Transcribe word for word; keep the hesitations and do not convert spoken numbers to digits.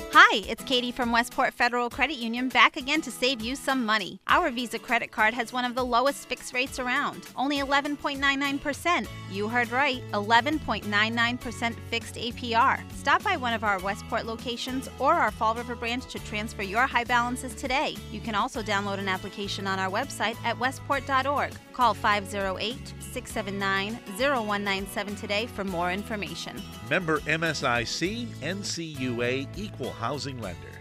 Hi, it's Katie from Westport Federal Credit Union back again to save you some money. Our Visa credit card has one of the lowest fixed rates around, only eleven point nine nine percent. You heard right, eleven point nine nine percent fixed A P R. Stop by one of our Westport locations or our Fall River branch to transfer your high balances today. You can also download an application on our website at westport dot org. Call five oh eight, six seven nine, oh one nine seven today for more information. Member M S I C, N C U A, Equal Housing Lender.